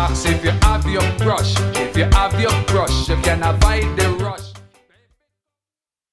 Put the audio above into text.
ask if you have your crush. If you have your crush, you can avoid the